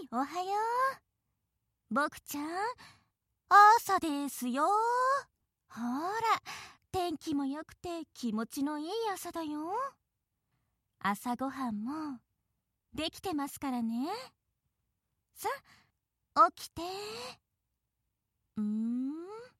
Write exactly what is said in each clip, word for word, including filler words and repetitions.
おはよう。僕ちゃん、朝ですよ。ほら、天気も良くて気持ちのいい朝だよ。朝ごはんもできてますからね。さあ、起きて。うーん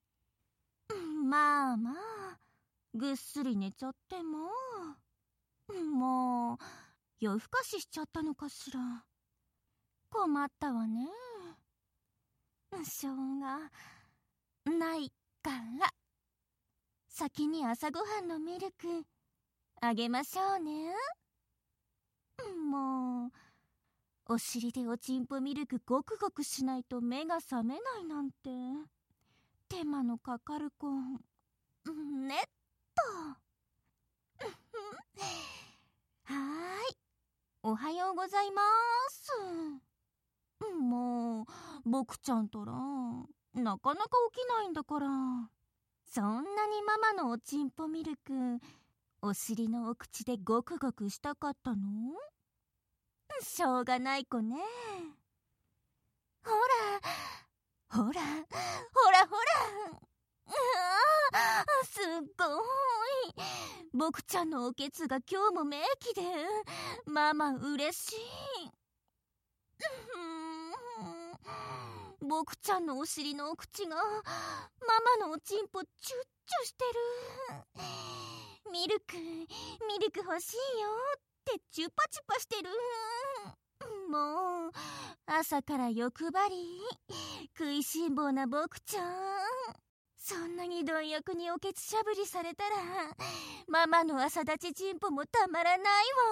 まあまあ、ぐっすり寝ちゃっても。もう、夜更かししちゃったのかしら。困ったわね。しょうがないから、先に朝ごはんのミルクあげましょうね。もう、お尻でおちんぽミルクごくごくしないと目が覚めないなんて手間のかかる子ねっと。はーい、おはようございます。もう僕ちゃんとらなかなか起きないんだから、そんなにママのおちんぽミルクお尻のお口でごくごくしたかったの？しょうがない子ね。ほらほらほらほら、うわー、すっごい。僕ちゃんのおけつが今日も名器でママ嬉しい。僕ちゃんのお尻のお口がママのおちんぽチュッチュしてる。ミルクミルク欲しいよってチュパチュパしてる。もう朝から欲張り食いしん坊な僕ちゃん、そんなに貪欲におけつしゃぶりされたらママの朝立ちちんぽもたまらない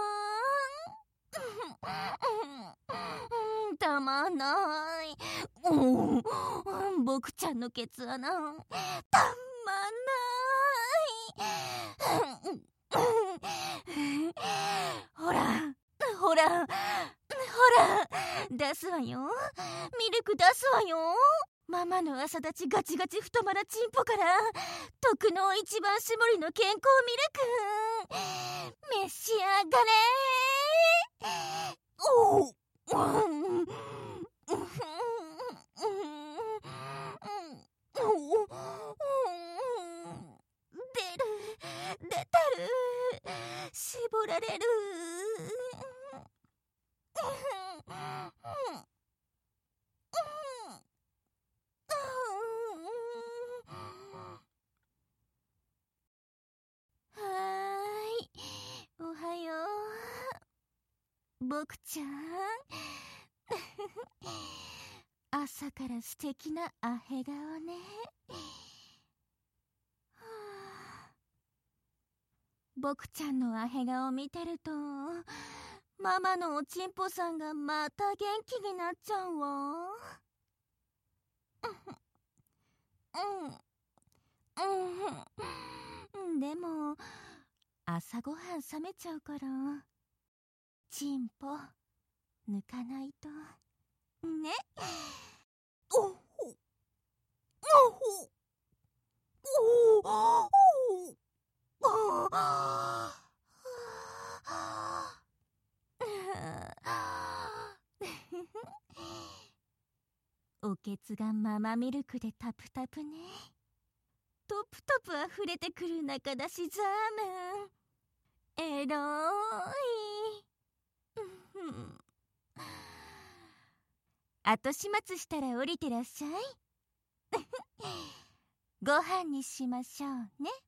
わ。たまんない。僕ちゃんのケツ穴たまんない。ほらほらほら出すわよ、ミルク出すわよ。ママの朝立ちガチガチ太まらちんぽから特の一番搾りの健康ミルク召し上がれ。おう出る出たる、絞られる。はーい、おはよう僕ちゃん。朝から素敵なアヘ顔ね。僕ちゃんのアヘ顔見てるとママのおちんぽさんがまた元気になっちゃうわ。うんうんでも朝ごはん冷めちゃうからちんぽ抜かないとね。おほおほおおおけつがママミルクでタプタプね。トプトプあふれてくる中出しザーメン、エロい。後始末したら降りてらっしゃい。ご飯にしましょうね。